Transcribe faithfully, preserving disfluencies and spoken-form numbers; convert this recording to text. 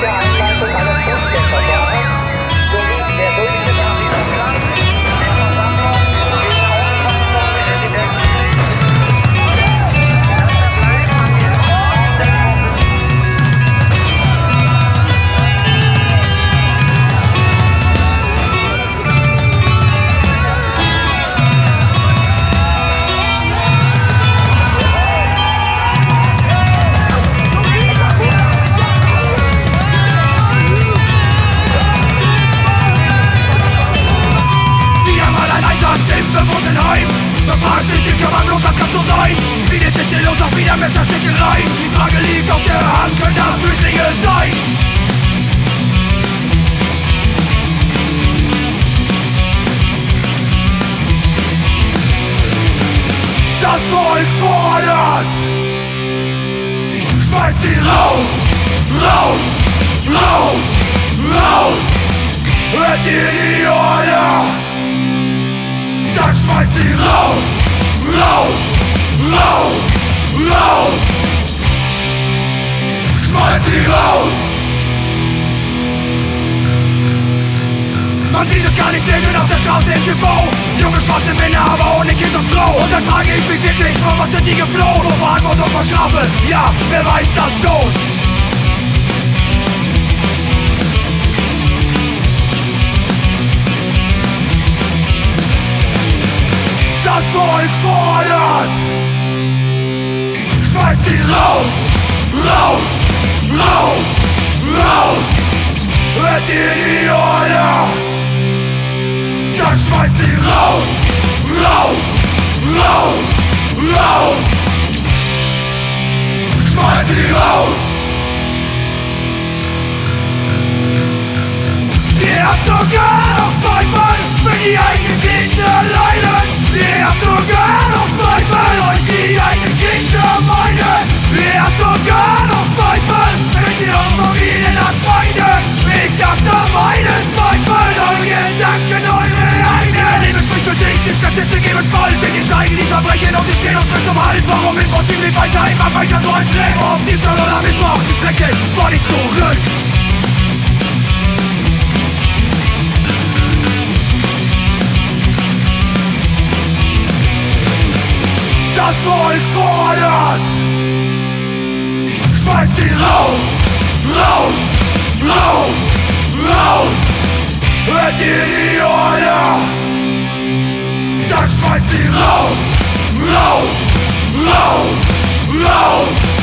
der Einleitung eines Bußgeldverfahrens sowie der Durchführung dieser Plan der Versammlung in Auftrag von Präsident befragt sich, wie kann man bloß als Gast so sein? Wie ist es hier los, auch wieder Messerstechereien? Die Frage liegt auf der Hand, können das Flüchtlinge sein? Das Volk fordert! Schmeißt sie raus! Raus! Raus! Raus! Hört ihr die Order? Dann schmeißt sie raus, raus, raus, raus. Schmeißt sie raus. Man sieht es gar nicht selten auf der Straße im T V. Junge schwarze Männer, aber ohne Kind und Frau. Und dann frage ich mich wirklich, vor was sind die geflohen? Vor Verantwortung, vor Strafe, ja, wer weiß das schon? Das Volk fordert! Schmeißt sie raus! Raus! Raus! Raus! Hört ihr die Order? Dann schmeißt sie raus! Raus! Raus! Raus! Schmeißt sie raus! Ihr habt sogar noch Zweifel, wenn die eigenen Kinder leiden! Ihr habt sogar noch Zweifel, euch die eigenen Kinder meinen. Ihr habt sogar noch Zweifel, wenn ihr eure Familien habt Feinde. Ich hab da meinen Zweifel, eure Gedanken, eure eigenen. Ihr Leben spricht für sich, die Statistik eben falsch. Denn ihr steigen die Verbrechen und sie stehen uns bis zum Hals. Warum im Prinzip lebt weiter, immer weiter so ein Schlemm? Ob Diebstahl oder Missbrauch, die Strecke war nicht zurück. Das Volk fordert! Schmeißt sie raus! Raus! Raus! Raus! Hört ihr die Order? Dann schmeißt sie raus! Raus! Raus! Raus!